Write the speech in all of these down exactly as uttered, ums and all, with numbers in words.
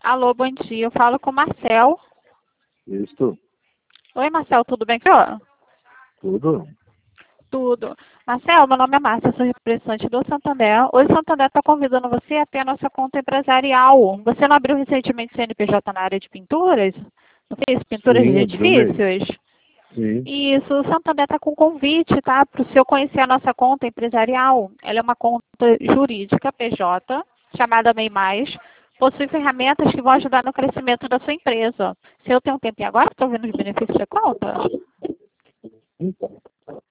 Alô, bom dia. Eu falo com o Marcel. Isso, Oi, Marcel, tudo bem, senhor? tudo. Tudo. Marcel, meu nome é Márcia, sou representante do Santander. Hoje o Santander está convidando você a ter a nossa conta empresarial. Você não abriu recentemente C N P J na área de pinturas? Não fez pinturas de Sim, abriu mesmo. edifícios? Sim, Isso, o Santander está com convite, tá? Para o senhor conhecer a nossa conta empresarial. Ela é uma conta jurídica, P J, chamada MEI Mais. Possui ferramentas que vão ajudar no crescimento da sua empresa. Se eu tenho um tempinho agora, estou vendo os benefícios da conta. então.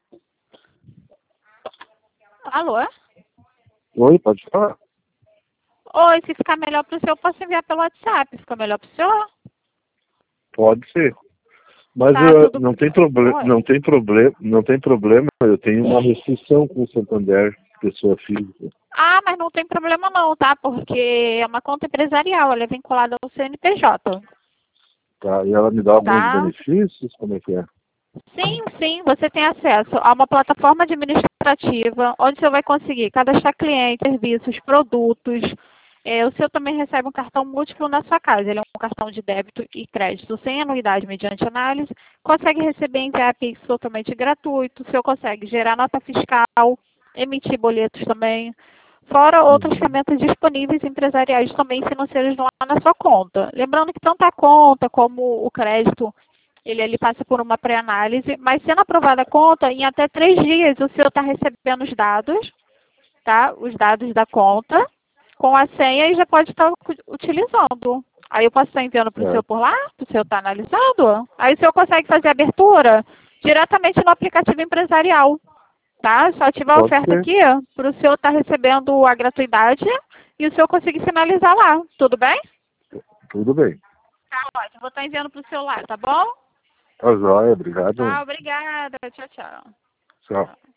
Alô? Oi, pode falar? Oi, se ficar melhor para o senhor, eu posso enviar pelo WhatsApp. Fica melhor para o senhor? Pode ser. Mas Tá, eh, tudo... não tem problema, Oi. não tem problema, não tem problema. Eu tenho uma restrição com o Santander, pessoa física. Ah, mas não tem problema não, tá? Porque é uma conta empresarial, ela é vinculada ao C N P J, Tá? E ela me dá alguns tá? benefícios? Como é que é? Sim, sim, você tem acesso a uma plataforma administrativa onde você vai conseguir cadastrar clientes, serviços, produtos. É, o senhor também recebe um cartão múltiplo na sua casa. Ele é um cartão de débito e crédito sem anuidade mediante análise. Consegue receber enviar Pix totalmente gratuito. O senhor consegue gerar nota fiscal, emitir boletos também. Fora outras Uhum. ferramentas disponíveis empresariais também financeiras lá na sua conta. Lembrando que tanto a conta como o crédito ele, ele passa por uma pré-análise, mas sendo aprovada a conta, em até três dias o senhor está recebendo os dados, tá? Os dados da conta, com a senha e já pode estar utilizando. Aí eu posso estar enviando para o senhor É, por lá, para o senhor estar analisando. Aí o senhor consegue fazer a abertura diretamente no aplicativo empresarial, tá? Só ativar a pode oferta ser. aqui para o senhor estar recebendo a gratuidade e o senhor conseguir finalizar lá. Tudo bem? Tudo bem. Tá ótimo. Vou estar enviando para o seu lá, tá bom? Tá joia, obrigado. Tá, obrigada. Tchau, tchau. Tchau. Tchau.